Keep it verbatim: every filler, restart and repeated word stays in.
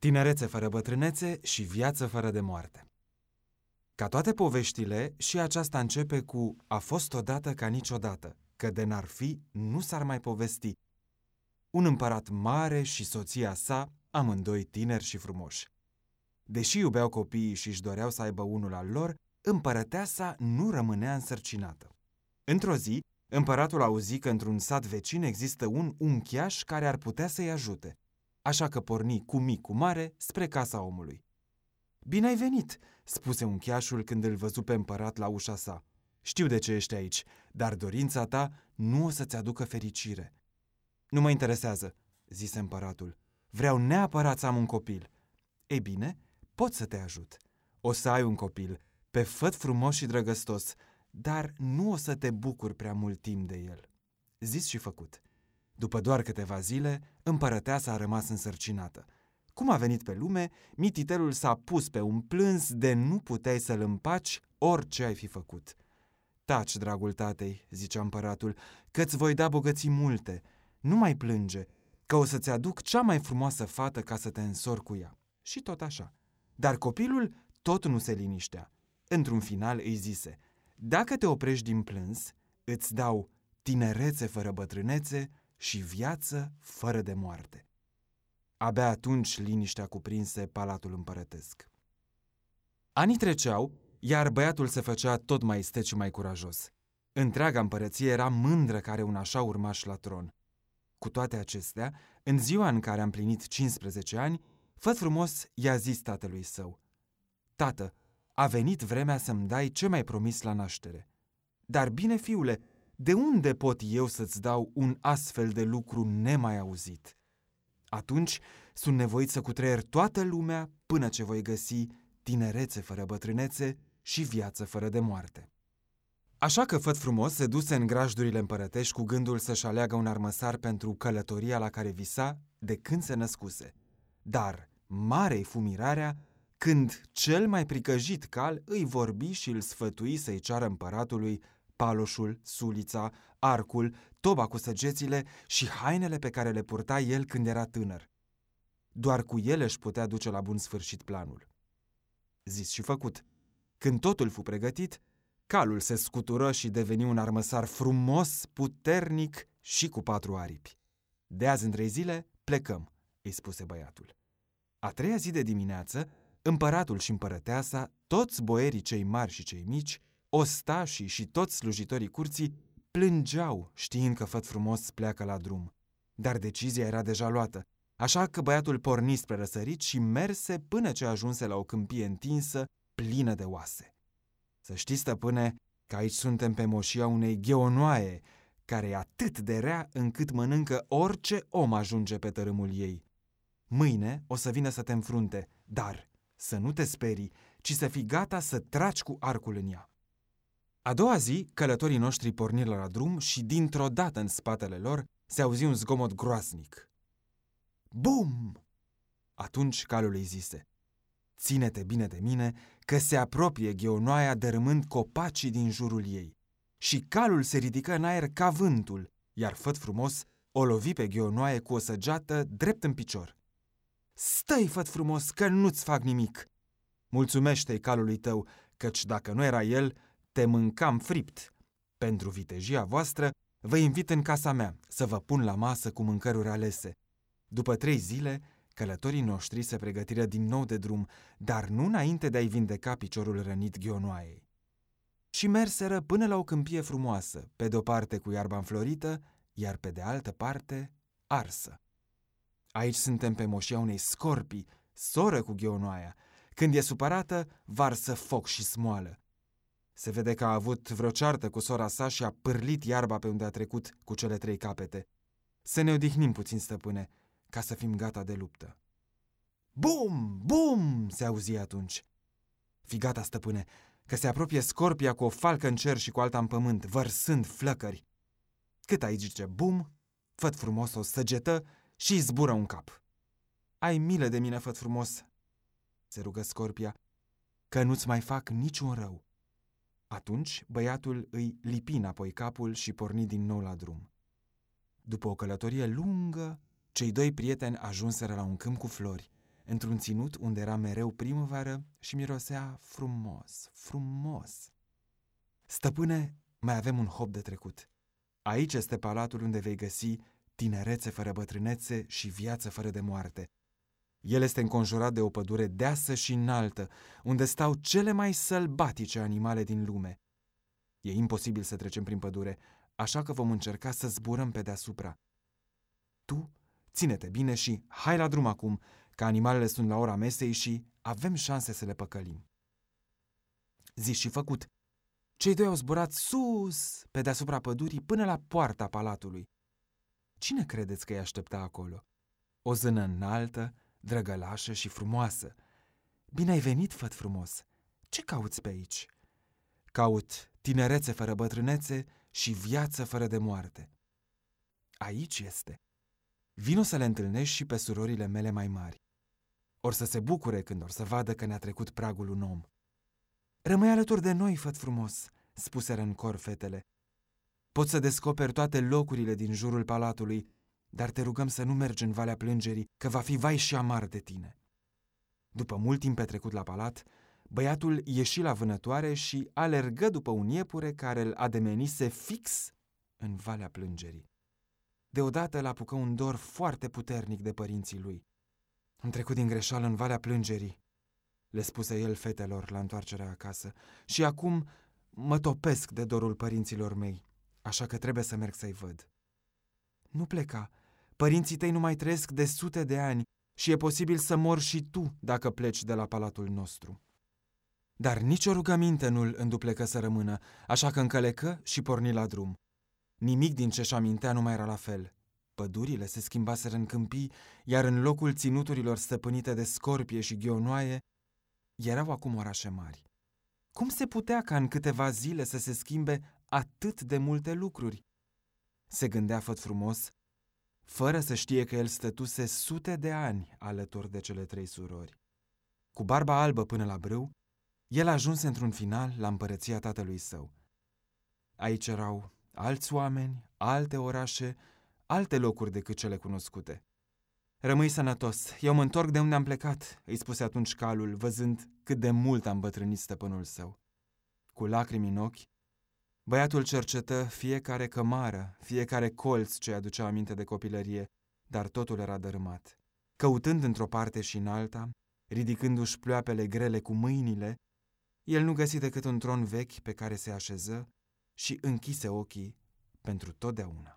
Tinerețe fără bătrânețe și viață fără de moarte. Ca toate poveștile, și aceasta începe cu "a fost odată ca niciodată, că de n-ar fi, nu s-ar mai povesti. Un împărat mare și soția sa, amândoi tineri și frumoși. Deși iubeau copiii și își doreau să aibă unul al lor, împărăteasa nu rămânea însărcinată. Într-o zi, împăratul auzi că într-un sat vecin există un unchiaș care ar putea să-i ajute, așa că porni cu mic cu mare spre casa omului. "Bine ai venit!" spuse unchiașul când îl văzu pe împărat la ușa sa. "Știu de ce ești aici, dar dorința ta nu o să-ți aducă fericire." "Nu mă interesează," zise împăratul. "Vreau neapărat să am un copil." "Ei bine, pot să te ajut. O să ai un copil, pe făt frumos și drăgăstos, dar nu o să te bucuri prea mult timp de el." Zis și făcut. După doar câteva zile, împărăteasa a rămas însărcinată. Cum a venit pe lume, mititelul s-a pus pe un plâns de nu puteai să-l împaci orice ai fi făcut. "Taci, dragul tatei," zicea împăratul, "că-ți voi da bogății multe. Nu mai plânge, că o să-ți aduc cea mai frumoasă fată ca să te însori cu ea." Și tot așa. Dar copilul tot nu se liniștea. Într-un final îi zise: "Dacă te oprești din plâns, îți dau tinerețe fără bătrânețe și viață fără de moarte." Abia atunci liniștea cuprinse palatul împărătesc. Anii treceau, iar băiatul se făcea tot mai isteț și mai curajos. Întreaga împărăție era mândră că are un așa urmaș la tron. Cu toate acestea, în ziua în care a împlinit cincisprezece ani, Făt frumos i-a zis tatălui său: "Tată, a venit vremea să-mi dai ce mi-ai promis la naștere." "Dar bine, fiule, de unde pot eu să-ți dau un astfel de lucru nemai auzit?" "Atunci sunt nevoit să cutreier toată lumea până ce voi găsi tinerețe fără bătrânețe și viață fără de moarte." Așa că Făt frumos se duse în grajdurile împărătești cu gândul să-și aleagă un armăsar pentru călătoria la care visa de când se născuse. Dar mare-i fu mirarea când cel mai pricăjit cal îi vorbi și îl sfătui să-i ceară împăratului paloșul, sulița, arcul, toba cu săgețile și hainele pe care le purta el când era tânăr. Doar cu ele își putea duce la bun sfârșit planul. Zis și făcut. Când totul fu pregătit, calul se scutură și deveni un armăsar frumos, puternic și cu patru aripi. "De azi în trei zile plecăm," îi spuse băiatul. A treia zi de dimineață, împăratul și împărăteasa, toți boierii cei mari și cei mici, ostașii și toți slujitorii curții plângeau știind că Făt frumos pleacă la drum. Dar decizia era deja luată, așa că băiatul porni spre răsărit și merse până ce ajunse la o câmpie întinsă, plină de oase. "Să știi, stăpâne, că aici suntem pe moșia unei gheonoaie, care e atât de rea încât mănâncă orice om ajunge pe tărâmul ei. Mâine o să vină să te înfrunte, dar să nu te sperii, ci să fii gata să tragi cu arcul în ea." A doua zi, călătorii noștri porniră la drum și dintr-o dată în spatele lor se auzi un zgomot groaznic. Bum! Atunci calul îi zise: "Ține-te bine de mine, că se apropie gheonoaia dărâmând copacii din jurul ei." Și calul se ridică în aer ca vântul, iar Făt frumos o lovi pe gheonoaie cu o săgeată drept în picior. "Stai, Făt frumos, că nu-ți fac nimic." "Mulțumește-i calului tău, căci dacă nu era el, te mâncam fript. Pentru vitejia voastră, vă invit în casa mea să vă pun la masă cu mâncăruri alese." După trei zile, călătorii noștri se pregătiră din nou de drum, dar nu înainte de a-i vindeca piciorul rănit gheonoaiei. Și merseră până la o câmpie frumoasă, pe de-o parte cu iarba înflorită, iar pe de altă parte arsă. "Aici suntem pe moșia unei scorpii, soră cu gheonoaia. Când e supărată, varsă foc și smoală. Se vede că a avut vreo ceartă cu sora sa și a pârlit iarba pe unde a trecut cu cele trei capete. Să ne odihnim puțin, stăpâne, ca să fim gata de luptă." Bum! Bum! Se auzi atunci. "Fii gata, stăpâne, că se apropie scorpia cu o falcă în cer și cu alta în pământ, vărsând flăcări." Cât aici zice bum, Făt frumos o săgetă și îi zbură un cap. "Ai milă de mine, Făt frumos," se rugă scorpia, "că nu-ți mai fac niciun rău." Atunci băiatul îi lipi înapoi capul și porni din nou la drum. După o călătorie lungă, cei doi prieteni ajunseră la un câmp cu flori, într-un ținut unde era mereu primăvară și mirosea frumos, frumos. Stăpâne, mai avem un hop de trecut. Aici este palatul unde vei găsi tinerețe fără bătrânețe și viață fără de moarte. El este înconjurat de o pădure deasă și înaltă, unde stau cele mai sălbatice animale din lume. E imposibil să trecem prin pădure, așa că vom încerca să zburăm pe deasupra. Tu, ține-te bine și hai la drum acum, că animalele sunt la ora mesei și avem șanse să le păcălim. Zis și făcut. Cei doi au zburat sus pe deasupra pădurii până la poarta palatului. Cine credeți că îi aștepta acolo? O zână înaltă, drăgălașă și frumoasă. Bine ai venit, făt frumos! Ce cauți pe aici? Caut tinerețe fără bătrânețe și viață fără de moarte. Aici este. Vino să le întâlnești și pe surorile mele mai mari. Or să se bucure când or să vadă că ne-a trecut pragul un om. Rămâi alături de noi, făt frumos, spuseră în cor fetele. Poți să descoperi toate locurile din jurul palatului, dar te rugăm să nu mergi în Valea Plângerii, că va fi vai și amar de tine. După mult timp petrecut la palat, băiatul ieși la vânătoare și alergă după un iepure care îl ademenise fix în Valea Plângerii. Deodată îl apucă un dor foarte puternic de părinții lui. Am trecut din greșeală în Valea Plângerii, le spuse el fetelor la întoarcerea acasă, și acum mă topesc de dorul părinților mei, așa că trebuie să merg să-i văd. Nu pleca, părinții tăi nu mai trăiesc de sute de ani și e posibil să mor și tu dacă pleci de la palatul nostru. Dar nicio rugăminte nu-l înduplecă să rămână, așa că încălecă și porni la drum. Nimic din ce-și amintea nu mai era la fel. Pădurile se schimbaseră în câmpii, iar în locul ținuturilor stăpânite de scorpie și ghionoaie, erau acum orașe mari. Cum se putea ca în câteva zile să se schimbe atât de multe lucruri? Se gândea făt frumos, fără să știe că el stătuse sute de ani alături de cele trei surori. Cu barba albă până la brâu, el ajunse într-un final la împărăția tatălui său. Aici erau alți oameni, alte orașe, alte locuri decât cele cunoscute. Rămâi sănătos, eu mă întorc de unde am plecat, îi spuse atunci calul, văzând cât de mult a îmbătrânit stăpânul său. Cu lacrimi în ochi, băiatul cercetă fiecare cămară, fiecare colț ce aducea aminte de copilărie, dar totul era dărâmat. Căutând într-o parte și în alta, ridicându-și ploapele grele cu mâinile, el nu găsi decât un tron vechi pe care se așeză și închise ochii pentru totdeauna.